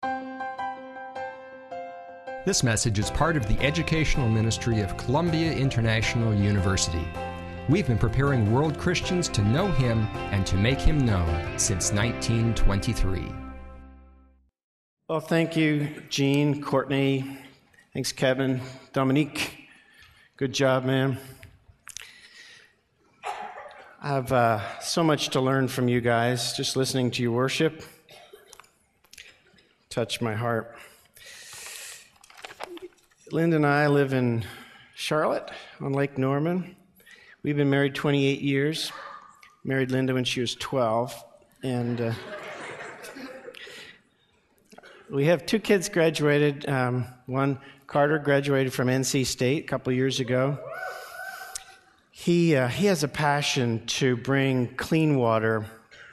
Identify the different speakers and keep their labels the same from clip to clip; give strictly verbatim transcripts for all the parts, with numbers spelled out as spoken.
Speaker 1: This message is part of the educational ministry of Columbia International University. We've been preparing world Christians to know Him and to make Him known since nineteen twenty-three.
Speaker 2: Well, thank you, Gene, Courtney. Thanks, Kevin. Dominique, good job, man. I have uh, so much to learn from you guys, just listening to your worship. Touched my heart. Linda and I live in Charlotte on Lake Norman. We've been married twenty-eight years. Married Linda when she was twelve. And uh, we have two kids graduated. Um, one, Carter, graduated from N C State a couple years ago. He, uh, he has a passion to bring clean water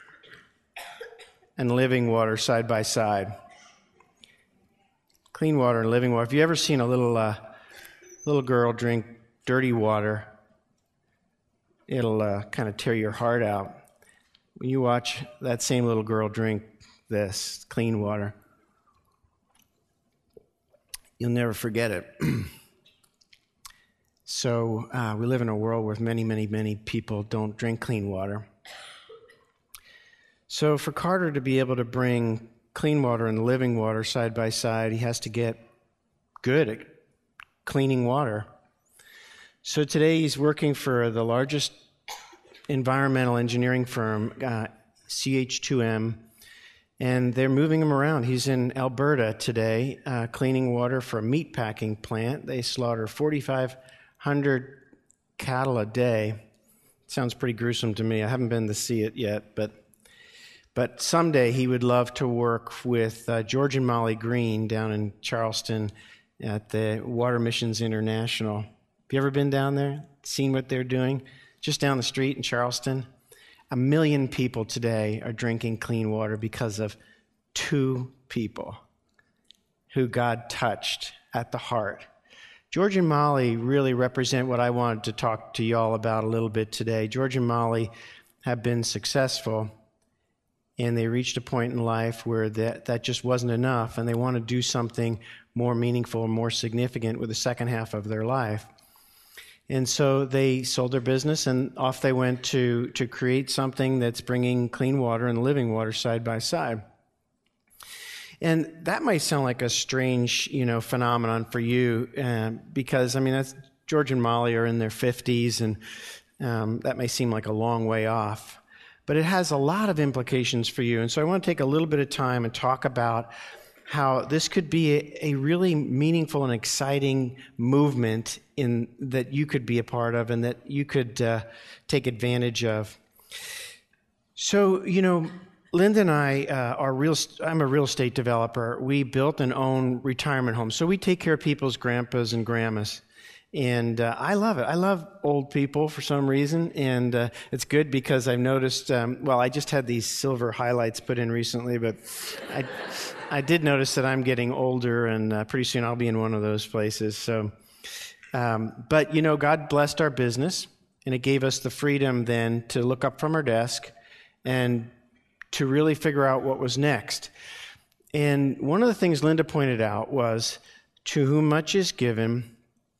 Speaker 2: and living water side by side. Clean water and living water. Have you ever seen a little uh, little girl drink dirty water? It'll uh, kind of tear your heart out. When you watch that same little girl drink this clean water, you'll never forget it. So uh, we live in a world where many, many, many people don't drink clean water. So for Carter to be able to bring clean water and living water side by side, he has to get good at cleaning water. So today he's working for the largest environmental engineering firm, uh, C H two M, and they're moving him around. He's in Alberta today, uh, cleaning water for a meat packing plant. They slaughter forty-five hundred cattle a day. Sounds pretty gruesome to me. I haven't been to see it yet, but But someday he would love to work with uh, George and Molly Green down in Charleston at the Water Missions International. Have you ever been down there, seen what they're doing? Just down the street in Charleston. A million people today are drinking clean water because of two people who God touched at the heart. George and Molly really represent what I wanted to talk to y'all about a little bit today. George and Molly have been successful, and they reached a point in life where that, that just wasn't enough, and they want to do something more meaningful and more significant with the second half of their life. And so they sold their business, and off they went to, to create something that's bringing clean water and living water side by side. And that might sound like a strange, you know, phenomenon for you, uh, because, I mean, that's George and Molly are in their fifties, and um, that may seem like a long way off. But it has a lot of implications for you. And so I want to take a little bit of time and talk about how this could be a, a really meaningful and exciting movement in that you could be a part of and that you could uh, take advantage of. So, you know, Linda and I uh, are real. I'm a real estate developer. We built and own retirement homes. So we take care of people's grandpas and grandmas. And uh, I love it. I love old people for some reason, and uh, it's good because I've noticed, um, well, I just had these silver highlights put in recently, but I, I did notice that I'm getting older, and uh, pretty soon I'll be in one of those places. So, um, but, you know, God blessed our business, and it gave us the freedom then to look up from our desk and to really figure out what was next. And one of the things Linda pointed out was, to whom much is given.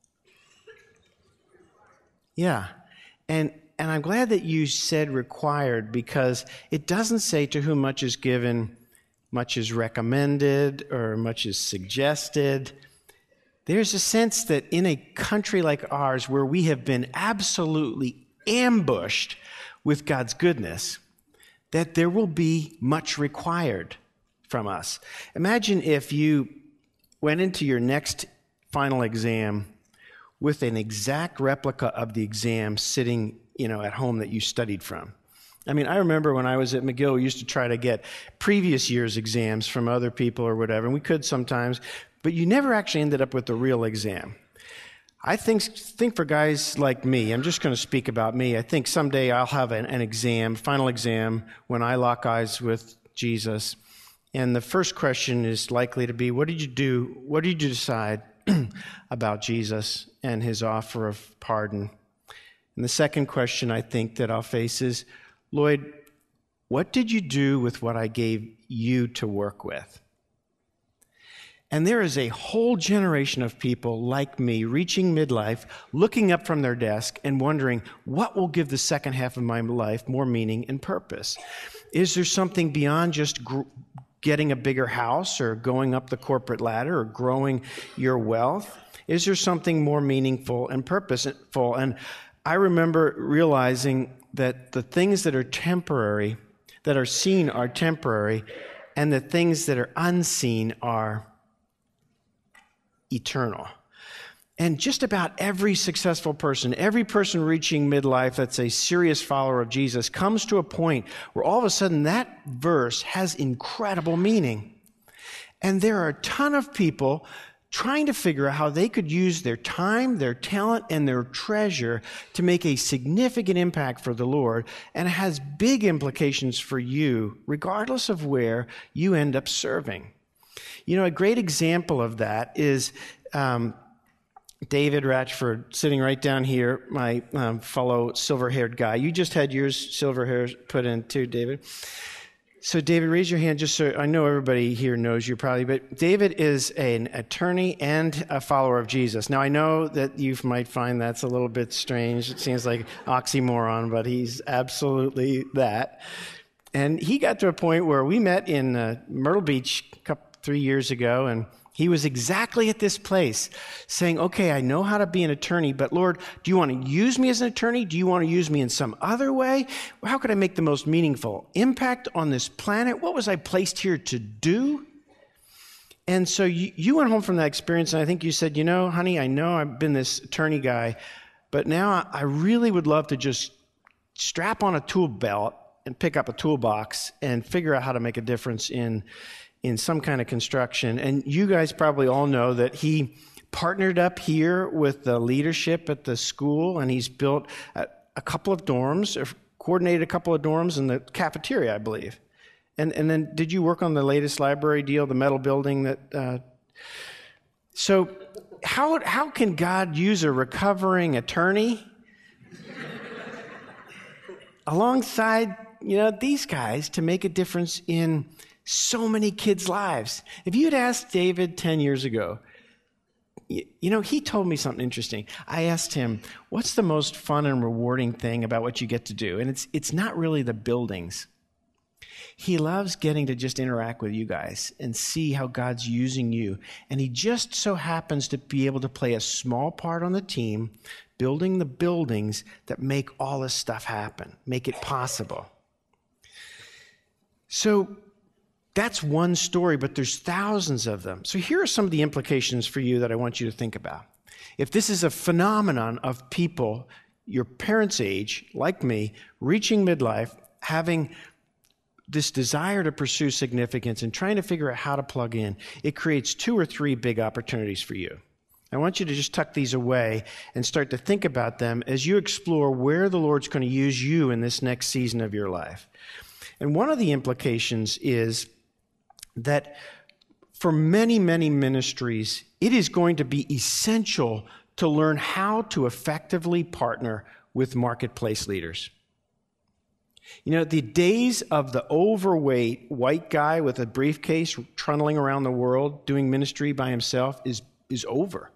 Speaker 2: Yeah, and and I'm glad that you said required, because it doesn't say to whom much is given, much is recommended, or much is suggested. There's a sense that in a country like ours, where we have been absolutely ambushed with God's goodness, that there will be much required from us. Imagine if you went into your next final exam with an exact replica of the exam sitting, you know, at home that you studied from. I mean, I remember when I was at McGill, we used to try to get previous year's exams from other people or whatever, and we could sometimes, but you never actually ended up with the real exam. I think think for guys like me, I'm just going to speak about me, I think someday I'll have an, an exam, final exam, when I lock eyes with Jesus, and the first question is likely to be, what did you do, what did you decide about Jesus and his offer of pardon? And the second question I think that I'll face is, Lloyd, what did you do with what I gave you to work with? And there is a whole generation of people like me reaching midlife, looking up from their desk and wondering, what will give the second half of my life more meaning and purpose? Is there something beyond just gr- getting a bigger house or going up the corporate ladder or growing your wealth? Is there something more meaningful and purposeful? And I remember realizing that the things that are temporary, that are seen are temporary, and the things that are unseen are eternal. And just about every successful person, every person reaching midlife that's a serious follower of Jesus comes to a point where all of a sudden that verse has incredible meaning. And there are a ton of people trying to figure out how they could use their time, their talent, and their treasure to make a significant impact for the Lord, and it has big implications for you, regardless of where you end up serving. You know, a great example of that is um, David Ratchford, sitting right down here, my um, fellow silver-haired guy. You just had yours silver hair put in too, David. So, David, raise your hand just so I know everybody here knows you probably, but David is an attorney and a follower of Jesus. Now, I know that you might find that's a little bit strange. It seems like oxymoron, but he's absolutely that. And he got to a point where we met in uh, Myrtle Beach a couple three years ago, and he was exactly at this place saying, okay, I know how to be an attorney, but Lord, do you want to use me as an attorney? Do you want to use me in some other way? How could I make the most meaningful impact on this planet? What was I placed here to do? And so you, you went home from that experience, and I think you said, you know, honey, I know I've been this attorney guy, but now I really would love to just strap on a tool belt and pick up a toolbox and figure out how to make a difference in in some kind of construction. And you guys probably all know that he partnered up here with the leadership at the school, and he's built a, a couple of dorms, or coordinated a couple of dorms in the cafeteria, I believe. And and then did you work on the latest library deal, the metal building that... Uh, so how how can God use a recovering attorney alongside, you know, these guys to make a difference in so many kids' lives? If you had asked David ten years ago, you, you know, he told me something interesting. I asked him, what's the most fun and rewarding thing about what you get to do? And it's it's not really the buildings. He loves getting to just interact with you guys and see how God's using you. And he just so happens to be able to play a small part on the team, building the buildings that make all this stuff happen, make it possible. So that's one story, but there's thousands of them. So here are some of the implications for you that I want you to think about. If this is a phenomenon of people your parents' age, like me, reaching midlife, having this desire to pursue significance and trying to figure out how to plug in, it creates two or three big opportunities for you. I want you to just tuck these away and start to think about them as you explore where the Lord's going to use you in this next season of your life. And one of the implications is that for many, many ministries, it is going to be essential to learn how to effectively partner with marketplace leaders. You know, the days of the overweight white guy with a briefcase trundling around the world doing ministry by himself is, is over.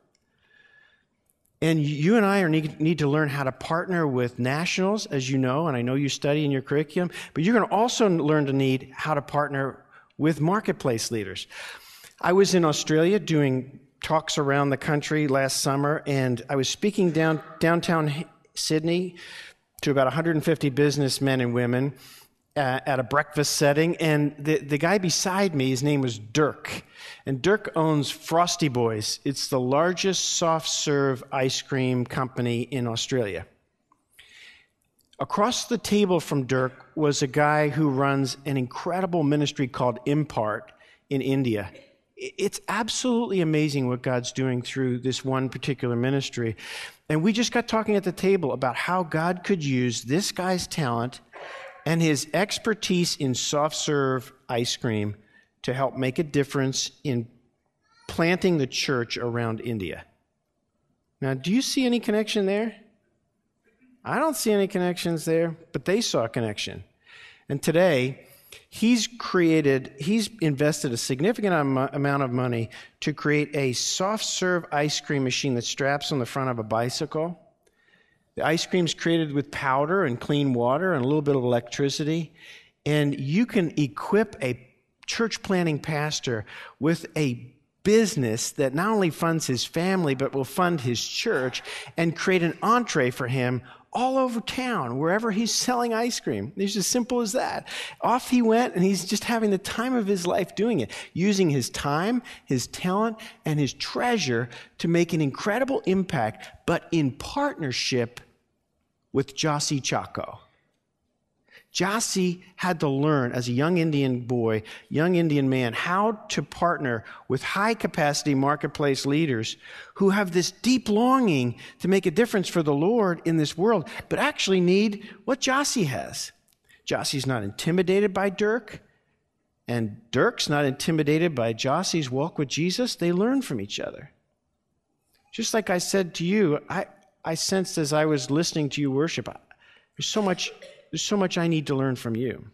Speaker 2: And you and I are need, need to learn how to partner with nationals, as you know, and I know you study in your curriculum, but you're going to also learn to need how to partner with marketplace leaders. I was in Australia doing talks around the country last summer, and I was speaking down downtown Sydney to about one hundred fifty businessmen and women uh, at a breakfast setting, and the, the guy beside me, his name was Dirk, and Dirk owns Frosty Boys. It's the largest soft-serve ice cream company in Australia. Across the table from Dirk was a guy who runs an incredible ministry called Impart in India. It's absolutely amazing what God's doing through this one particular ministry. And we just got talking at the table about how God could use this guy's talent and his expertise in soft-serve ice cream to help make a difference in planting the church around India. Now, do you see any connection there? I don't see any connections there, but they saw a connection. And today, He's created, he's invested a significant am- amount of money to create a soft serve ice cream machine that straps on the front of a bicycle. The ice cream's created with powder and clean water and a little bit of electricity. And you can equip a church planting pastor with a business that not only funds his family, but will fund his church and create an entree for him all over town, wherever he's selling ice cream. It's as simple as that. Off he went, and he's just having the time of his life doing it, using his time, his talent, and his treasure to make an incredible impact, but in partnership with Jossie Chaco. Jossie had to learn as a young Indian boy, young Indian man, how to partner with high-capacity marketplace leaders who have this deep longing to make a difference for the Lord in this world, but actually need what Jossie has. Jossie's not intimidated by Dirk, and Dirk's not intimidated by Jossie's walk with Jesus. They learn from each other. Just like I said to you, I, I sensed as I was listening to you worship, there's so much... There's so much I need to learn from you.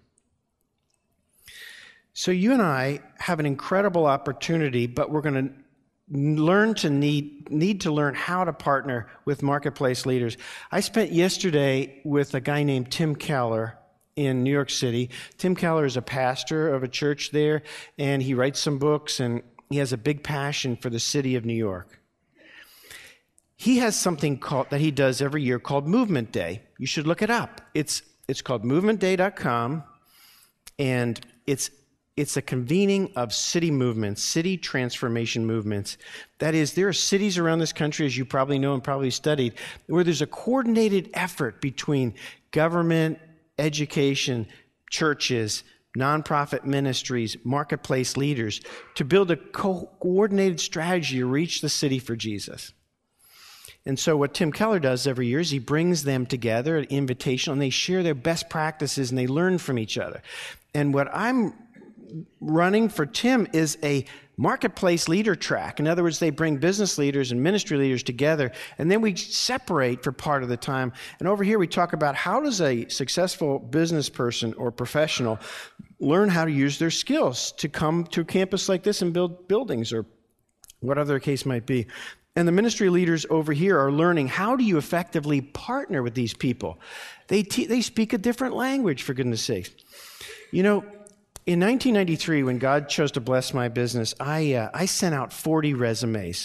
Speaker 2: So you and I have an incredible opportunity, but we're going to learn to need, need to learn how to partner with marketplace leaders. I spent yesterday with a guy named Tim Keller in New York City. Tim Keller is a pastor of a church there, and he writes some books, and he has a big passion for the city of New York. He has something called, that he does every year called Movement Day. You should look it up. It's It's called movement day dot com, and it's it's a convening of city movements, city transformation movements. That is, there are cities around this country, as you probably know and probably studied, where there's a coordinated effort between government, education, churches, nonprofit ministries, marketplace leaders, to build a co- coordinated strategy to reach the city for Jesus. And so what Tim Keller does every year is he brings them together at invitation, and they share their best practices, and they learn from each other. And what I'm running for Tim is a marketplace leader track. In other words, they bring business leaders and ministry leaders together, and then we separate for part of the time. And over here we talk about how does a successful business person or professional learn how to use their skills to come to a campus like this and build buildings or whatever the case might be. And the ministry leaders over here are learning, how do you effectively partner with these people? They te- they speak a different language, for goodness sakes. You know, in nineteen ninety-three, when God chose to bless my business, I uh, I sent out forty resumes.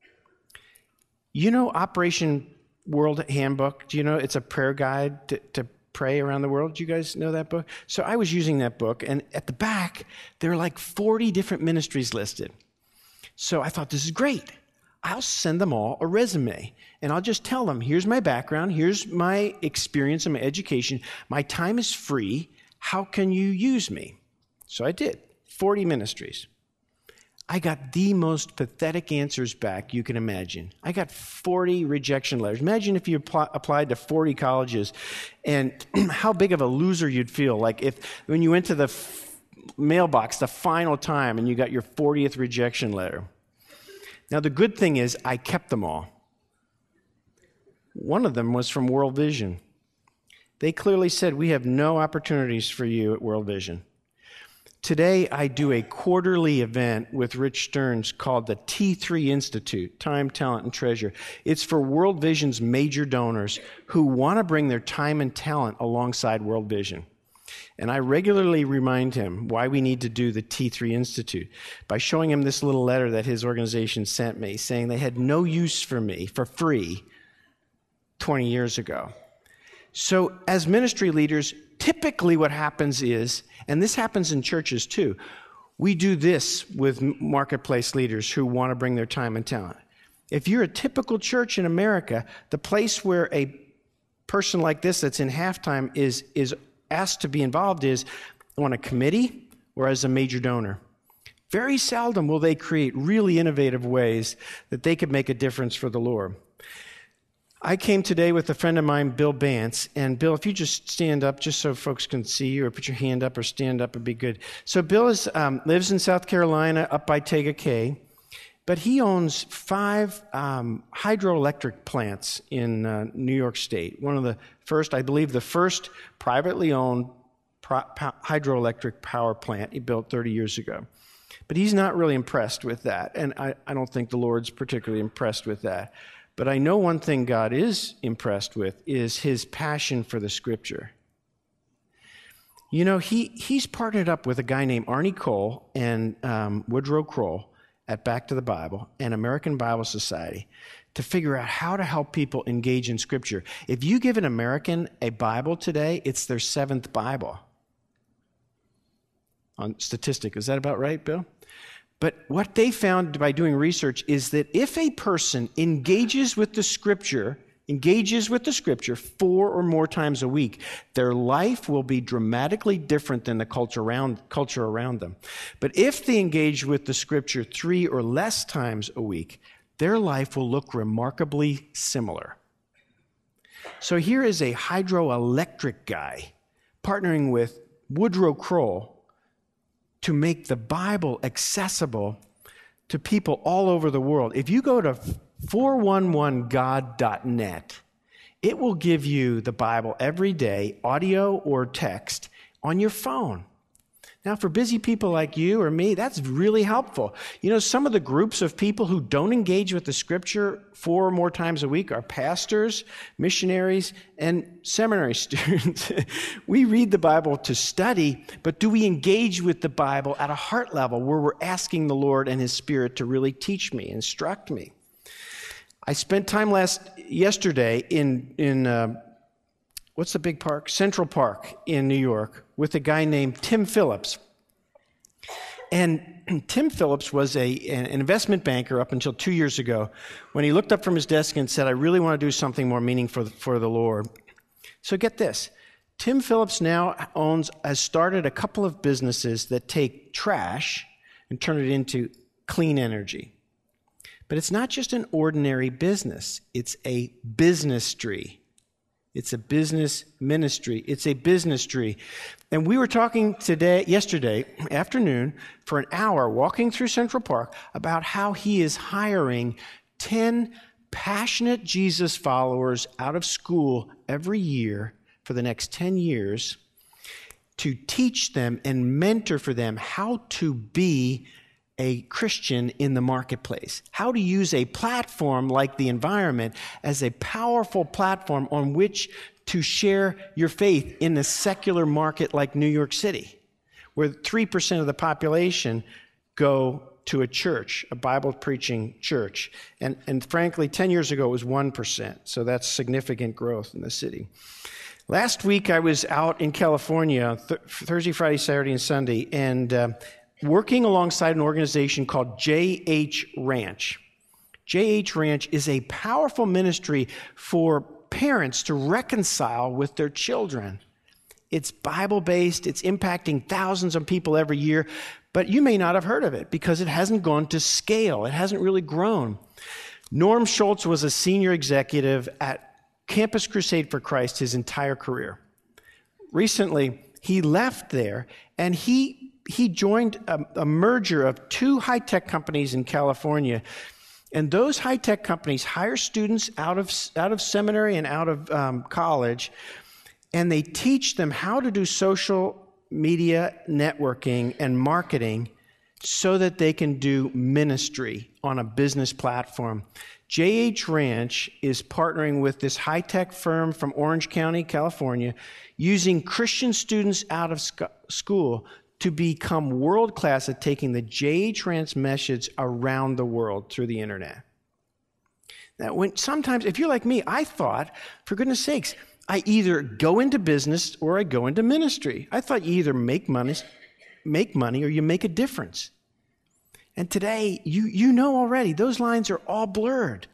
Speaker 2: You know Operation World Handbook? Do you know it's a prayer guide to, to pray around the world? Do you guys know that book? So I was using that book, and at the back, there are like forty different ministries listed. So I thought, this is great. I'll send them all a resume, and I'll just tell them, here's my background, here's my experience and my education, my time is free, how can you use me? So I did, forty ministries. I got the most pathetic answers back you can imagine. I got forty rejection letters. Imagine if you apply, applied to forty colleges, and how big of a loser you'd feel, like if when you went to the f- mailbox the final time and you got your fortieth rejection letter. Now, the good thing is I kept them all. One of them was from World Vision. They clearly said, we have no opportunities for you at World Vision. Today, I do a quarterly event with Rich Stearns called the T three Institute, Time, Talent, and Treasure. It's for World Vision's major donors who want to bring their time and talent alongside World Vision. And I regularly remind him why we need to do the T three Institute by showing him this little letter that his organization sent me saying they had no use for me for free twenty years ago. So as ministry leaders, typically what happens is, and this happens in churches too, we do this with marketplace leaders who want to bring their time and talent. If you're a typical church in America, the place where a person like this that's in halftime is is asked to be involved is on a committee or as a major donor. Very seldom will they create really innovative ways that they could make a difference for the Lord. I came today with a friend of mine, Bill Bance, and Bill, if you just stand up just so folks can see you, or put your hand up or stand up would be good. So Bill is, um, lives in South Carolina up by Tega Cay, but he owns five um, hydroelectric plants in uh, New York State. One of the first, I believe the first privately owned pro- po- hydroelectric power plant he built thirty years ago. But he's not really impressed with that, and I, I don't think the Lord's particularly impressed with that. But I know one thing God is impressed with is his passion for the Scripture. You know, he, he's partnered up with a guy named Arnie Cole and um, Woodrow Kroll at Back to the Bible and American Bible Society to figure out how to help people engage in Scripture. If you give an American a Bible today, it's their seventh Bible. On statistic, is that about right, Bill? But what they found by doing research is that if a person engages with the Scripture, engages with the Scripture four or more times a week, their life will be dramatically different than the culture around, culture around them. But if they engage with the Scripture three or less times a week, their life will look remarkably similar. So here is a hydroelectric guy partnering with Woodrow Kroll to make the Bible accessible to people all over the world. If you go to four one one god dot net, it will give you the Bible every day, audio or text, on your phone. Now, for busy people like you or me, that's really helpful. You know, some of the groups of people who don't engage with the Scripture four or more times a week are pastors, missionaries, and seminary students. We read the Bible to study, but do we engage with the Bible at a heart level where we're asking the Lord and His Spirit to really teach me, instruct me? I spent time last yesterday in in uh, what's the big park? Central Park in New York with a guy named Tim Phillips. And Tim Phillips was a, an investment banker up until two years ago when he looked up from his desk and said, I really want to do something more meaningful for, for the Lord. So get this. Tim Phillips now owns, has started a couple of businesses that take trash and turn it into clean energy. But it's not just an ordinary business. It's a business-tree. It's a business ministry. It's a business tree. And we were talking today, yesterday afternoon for an hour walking through Central Park about how he is hiring ten passionate Jesus followers out of school every year for the next ten years to teach them and mentor for them how to be a Christian in the marketplace, how to use a platform like the environment as a powerful platform on which to share your faith in a secular market like New York City, where three percent of the population go to a church, a Bible-preaching church. And, and frankly, ten years ago, it was one percent, so that's significant growth in the city. Last week, I was out in California, th- Thursday, Friday, Saturday, and Sunday, and uh, working alongside an organization called J H Ranch. J H Ranch is a powerful ministry for parents to reconcile with their children. It's Bible-based. It's impacting thousands of people every year, but you may not have heard of it because it hasn't gone to scale. It hasn't really grown. Norm Schultz was a senior executive at Campus Crusade for Christ his entire career. Recently, he left there, and he He joined a, a merger of two high-tech companies in California. And those high-tech companies hire students out of, out of seminary and out of um, college, and they teach them how to do social media networking and marketing so that they can do ministry on a business platform. J H Ranch is partnering with this high-tech firm from Orange County, California, using Christian students out of sc- school to become world-class at taking the J H Ranch message around the world through the internet. Now, when sometimes, if you're like me, I thought, for goodness sakes, I either go into business or I go into ministry. I thought you either make money, make money or you make a difference. And today, you, you know already, those lines are all blurred.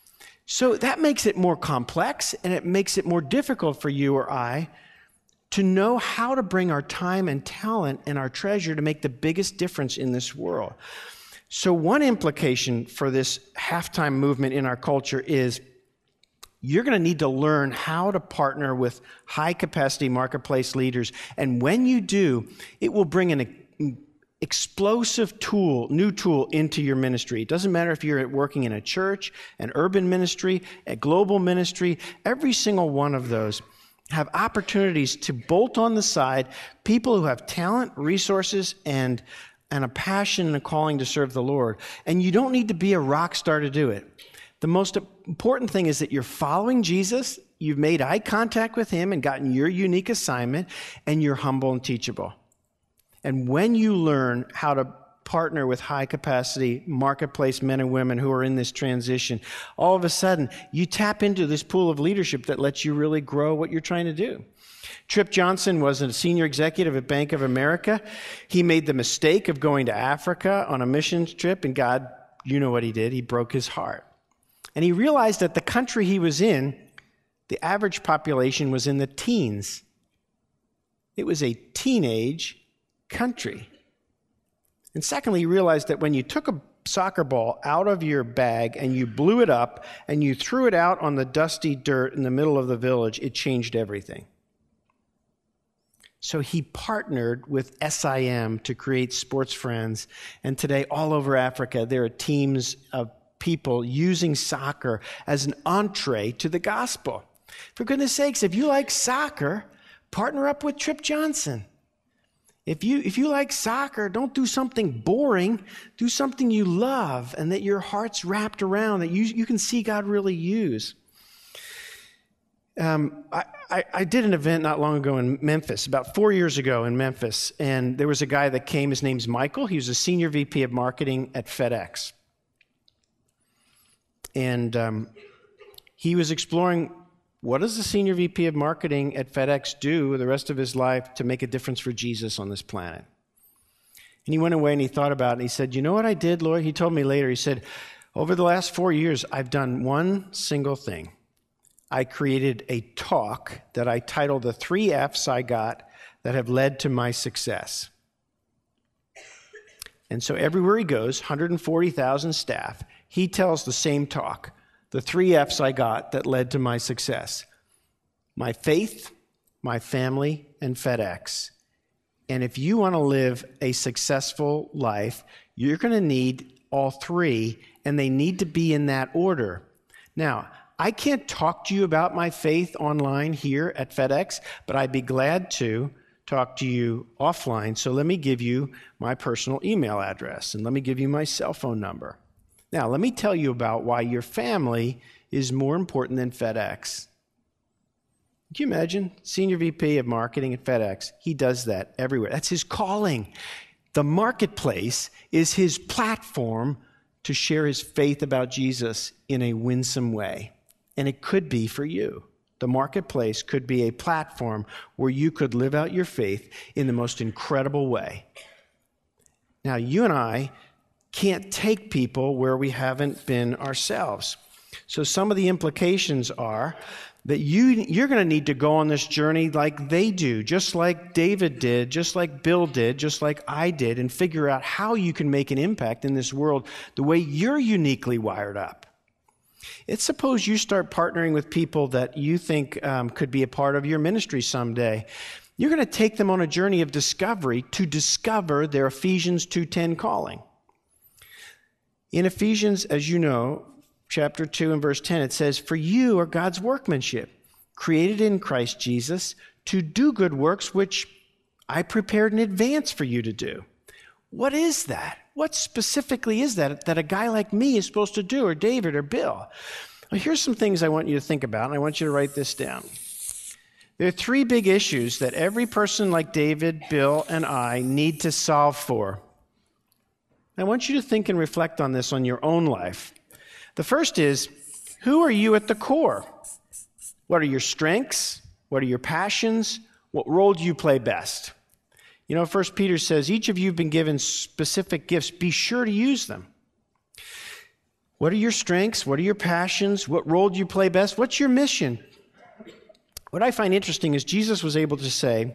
Speaker 2: So that makes it more complex, and it makes it more difficult for you or I to know how to bring our time and talent and our treasure to make the biggest difference in this world. So one implication for this halftime movement in our culture is you're going to need to learn how to partner with high-capacity marketplace leaders. And when you do, it will bring an explosive tool, new tool into your ministry. It doesn't matter if you're working in a church, an urban ministry, a global ministry, every single one of those have opportunities to bolt on the side people who have talent, resources, and, and a passion and a calling to serve the Lord. And you don't need to be a rock star to do it. The most important thing is that you're following Jesus, you've made eye contact with him and gotten your unique assignment, and you're humble and teachable. And when you learn how to partner with high-capacity marketplace men and women who are in this transition, all of a sudden, you tap into this pool of leadership that lets you really grow what you're trying to do. Trip Johnson was a senior executive at Bank of America. He made the mistake of going to Africa on a missions trip, and God, you know what he did. He broke his heart. And he realized that the country he was in, the average population was in the teens. It was a teenage country. And secondly, he realized that when you took a soccer ball out of your bag and you blew it up and you threw it out on the dusty dirt in the middle of the village, it changed everything. So he partnered with S I M to create Sports Friends. And today, all over Africa, there are teams of people using soccer as an entree to the gospel. For goodness sakes, if you like soccer, partner up with Trip Johnson. If you if you like soccer, don't do something boring. Do something you love and that your heart's wrapped around, that you, you can see God really use. Um, I, I, I did an event not long ago in Memphis, about four years ago in Memphis, and there was a guy that came. His name's Michael. He was a senior V P of marketing at FedEx. And um, he was exploring, what does the senior V P of marketing at FedEx do the rest of his life to make a difference for Jesus on this planet? And he went away and he thought about it, and he said, you know what I did, Lord? He told me later, he said, over the last four years, I've done one single thing. I created a talk that I titled The Three F's I Got That Have Led to My Success. And so everywhere he goes, one hundred forty thousand staff, he tells the same talk. The three F's I got that led to my success. My faith, my family, and FedEx. And if you want to live a successful life, you're going to need all three, and they need to be in that order. Now, I can't talk to you about my faith online here at FedEx, but I'd be glad to talk to you offline. So let me give you my personal email address, and let me give you my cell phone number. Now, let me tell you about why your family is more important than FedEx. Can you imagine? Senior V P of marketing at FedEx. He does that everywhere. That's his calling. The marketplace is his platform to share his faith about Jesus in a winsome way. And it could be for you. The marketplace could be a platform where you could live out your faith in the most incredible way. Now, you and I can't take people where we haven't been ourselves. So some of the implications are that you, you're going to need to go on this journey like they do, just like David did, just like Bill did, just like I did, and figure out how you can make an impact in this world the way you're uniquely wired up. It's suppose you start partnering with people that you think um, could be a part of your ministry someday. You're going to take them on a journey of discovery to discover their Ephesians two ten calling. In Ephesians, as you know, chapter two and verse ten, it says, "For you are God's workmanship, created in Christ Jesus to do good works, which I prepared in advance for you to do." What is that? What specifically is that that a guy like me is supposed to do, or David, or Bill? Well, here's some things I want you to think about, and I want you to write this down. There are three big issues that every person like David, Bill, and I need to solve for. I want you to think and reflect on this on your own life. The first is, who are you at the core? What are your strengths? What are your passions? What role do you play best? You know, First Peter says, each of you have been given specific gifts. Be sure to use them. What are your strengths? What are your passions? What role do you play best? What's your mission? What I find interesting is Jesus was able to say,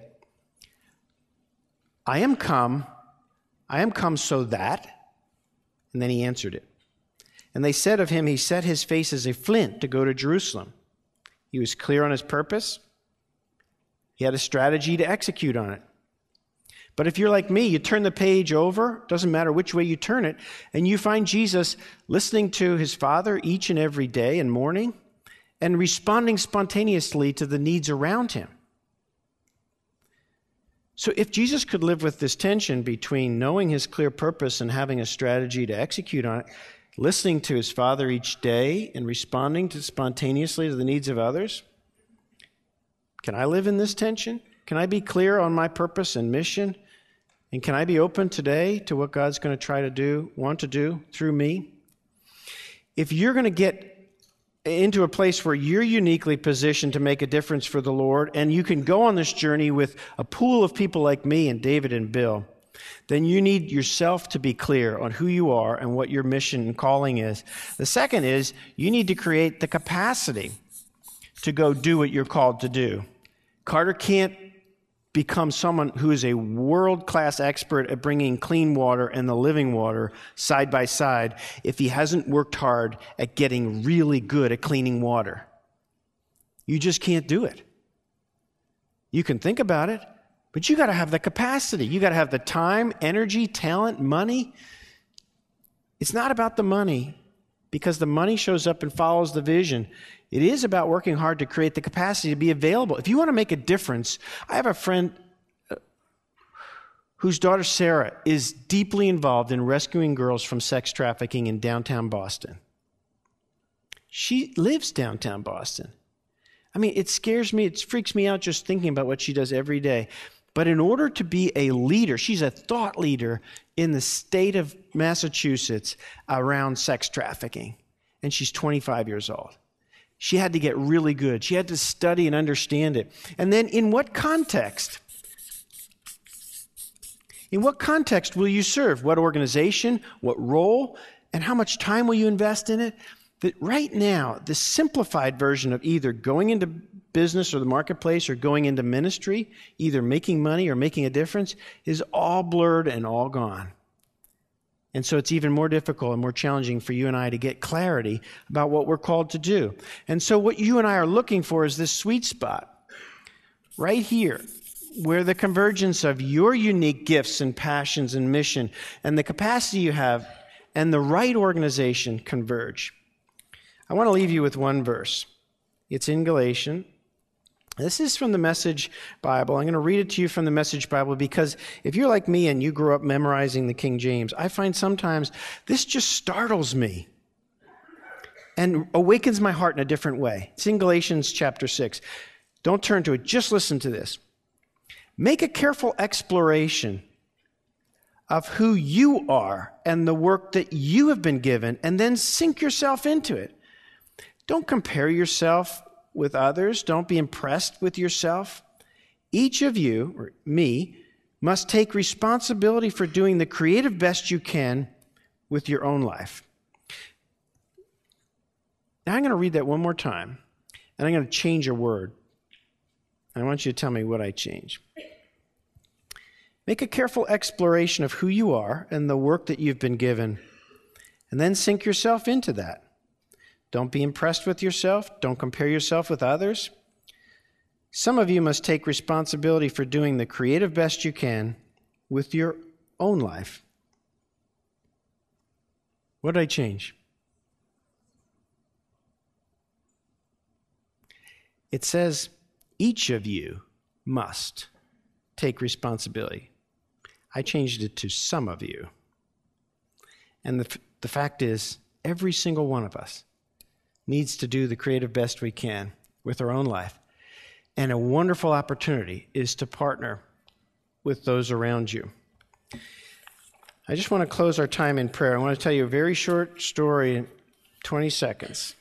Speaker 2: I am come, I am come so that, and then he answered it. And they said of him, he set his face as a flint to go to Jerusalem. He was clear on his purpose. He had a strategy to execute on it. But if you're like me, you turn the page over, doesn't matter which way you turn it, and you find Jesus listening to his Father each and every day and morning, and responding spontaneously to the needs around him. So if Jesus could live with this tension between knowing his clear purpose and having a strategy to execute on it, listening to his Father each day and responding to spontaneously to the needs of others, can I live in this tension? Can I be clear on my purpose and mission? And can I be open today to what God's going to try to do, want to do through me? If you're going to get into a place where you're uniquely positioned to make a difference for the Lord, and you can go on this journey with a pool of people like me and David and Bill, then you need yourself to be clear on who you are and what your mission and calling is. The second is you need to create the capacity to go do what you're called to do. Carter can't become someone who is a world-class expert at bringing clean water and the living water side by side if he hasn't worked hard at getting really good at cleaning water. You just can't do it. You can think about it, but you got to have the capacity. You got to have the time, energy, talent, money. It's not about the money, because the money shows up and follows the vision. It is about working hard to create the capacity to be available. If you want to make a difference, I have a friend whose daughter Sarah is deeply involved in rescuing girls from sex trafficking in downtown Boston. She lives downtown Boston. I mean, it scares me, it freaks me out just thinking about what she does every day. But in order to be a leader, she's a thought leader in the state of Massachusetts around sex trafficking. And she's twenty-five years old. She had to get really good. She had to study and understand it. And then in what context? In what context will you serve? What organization? What role? And how much time will you invest in it? That right now, the simplified version of either going into business or the marketplace or going into ministry, either making money or making a difference, is all blurred and all gone. And so it's even more difficult and more challenging for you and I to get clarity about what we're called to do. And so what you and I are looking for is this sweet spot right here, where the convergence of your unique gifts and passions and mission and the capacity you have and the right organization converge. I want to leave you with one verse. It's in Galatians. This is from the Message Bible. I'm going to read it to you from the Message Bible because if you're like me and you grew up memorizing the King James, I find sometimes this just startles me and awakens my heart in a different way. It's in Galatians chapter six. Don't turn to it. Just listen to this. Make a careful exploration of who you are and the work that you have been given, and then sink yourself into it. Don't compare yourself with others. Don't be impressed with yourself. Each of you, or me, must take responsibility for doing the creative best you can with your own life. Now I'm going to read that one more time, and I'm going to change a word. I want you to tell me what I change. Make a careful exploration of who you are and the work that you've been given, and then sink yourself into that. Don't be impressed with yourself. Don't compare yourself with others. Some of you must take responsibility for doing the creative best you can with your own life. What did I change? It says, each of you must take responsibility. I changed it to some of you. And the, the fact is, every single one of us needs to do the creative best we can with our own life. And a wonderful opportunity is to partner with those around you. I just want to close our time in prayer. I want to tell you a very short story in twenty seconds.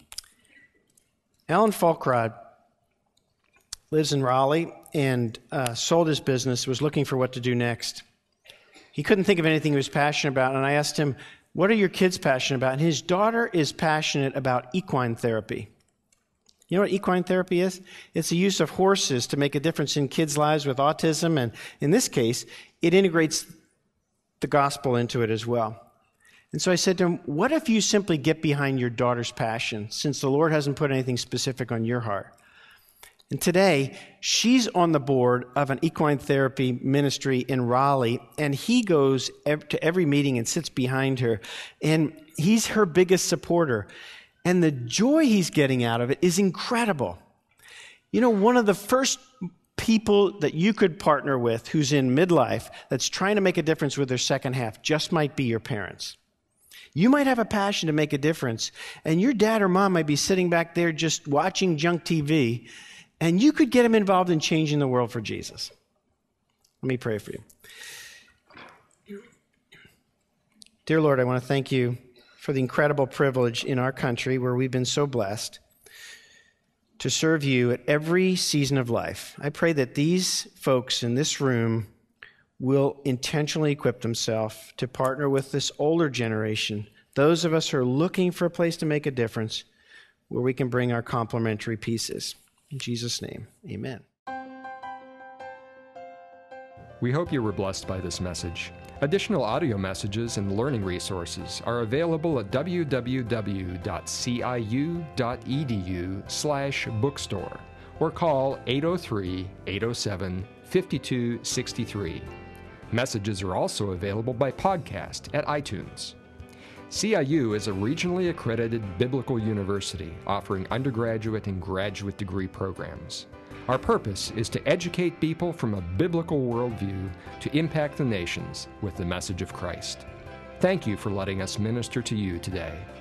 Speaker 2: Alan Falkrod lives in Raleigh and uh, sold his business, was looking for what to do next. He couldn't think of anything he was passionate about, and I asked him, what are your kids passionate about? And his daughter is passionate about equine therapy. You know what equine therapy is? It's the use of horses to make a difference in kids' lives with autism, and in this case, it integrates the gospel into it as well. And so I said to him, what if you simply get behind your daughter's passion, since the Lord hasn't put anything specific on your heart? And today, she's on the board of an equine therapy ministry in Raleigh, and he goes to every meeting and sits behind her, and he's her biggest supporter. And the joy he's getting out of it is incredible. You know, one of the first people that you could partner with who's in midlife that's trying to make a difference with their second half just might be your parents. You might have a passion to make a difference, and your dad or mom might be sitting back there just watching junk T V, and you could get them involved in changing the world for Jesus. Let me pray for you. Dear Lord, I want to thank you for the incredible privilege in our country where we've been so blessed to serve you at every season of life. I pray that these folks in this room will intentionally equip themselves to partner with this older generation, those of us who are looking for a place to make a difference where we can bring our complementary pieces. In Jesus' name, amen.
Speaker 1: We hope you were blessed by this message. Additional audio messages and learning resources are available at w w w dot c i u dot e d u slash bookstore or call eight oh three, eight oh seven, five two six three. Messages are also available by podcast at iTunes. C I U is a regionally accredited biblical university offering undergraduate and graduate degree programs. Our purpose is to educate people from a biblical worldview to impact the nations with the message of Christ. Thank you for letting us minister to you today.